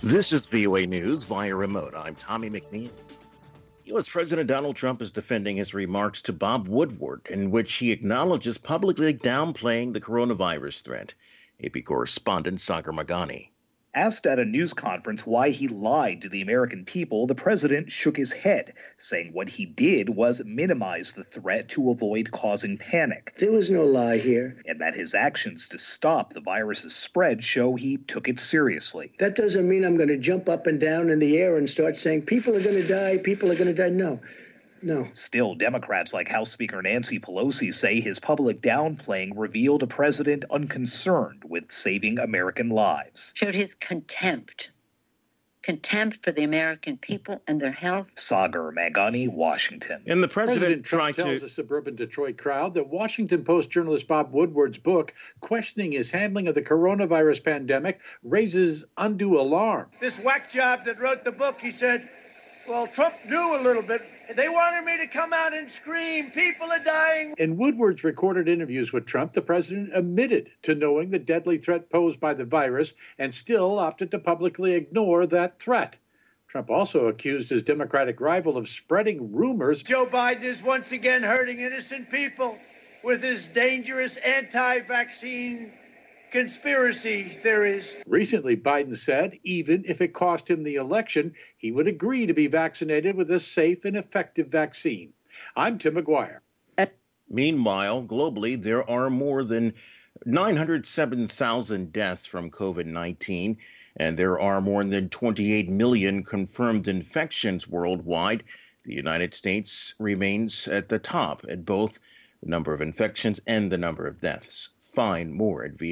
This is VOA News via remote. I'm Tommy McNeil. U.S. President Donald Trump is defending his remarks to Bob Woodward, in which he acknowledges publicly downplaying the coronavirus threat. AP correspondent Sagar Magani. Asked at a news conference why he lied to the American people, the president shook his head, saying what he did was minimize the threat to avoid causing panic. There was no lie here. And that his actions to stop the virus's spread show he took it seriously. That doesn't mean I'm going to jump up and down in the air and start saying people are going to die, people are going to die. No. Still, Democrats like House Speaker Nancy Pelosi say his public downplaying revealed a president unconcerned with saving American lives. Showed his contempt for the American people and their health. Sagar Magani, Washington. And the President Trump tells a suburban Detroit crowd that Washington Post journalist Bob Woodward's book, questioning his handling of the coronavirus pandemic, raises undue alarm. This whack job that wrote the book, he said, well, Trump knew a little bit. They wanted me to come out and scream, people are dying. In Woodward's recorded interviews with Trump, the president admitted to knowing the deadly threat posed by the virus and still opted to publicly ignore that threat. Trump also accused his Democratic rival of spreading rumors. Joe Biden is once again hurting innocent people with his dangerous anti-vaccine conspiracy theories. Recently, Biden said even if it cost him the election, he would agree to be vaccinated with a safe and effective vaccine. I'm Tim McGuire. Meanwhile, globally, there are more than 907,000 deaths from COVID-19, and there are more than 28 million confirmed infections worldwide. The United States remains at the top at both the number of infections and the number of deaths. Find more at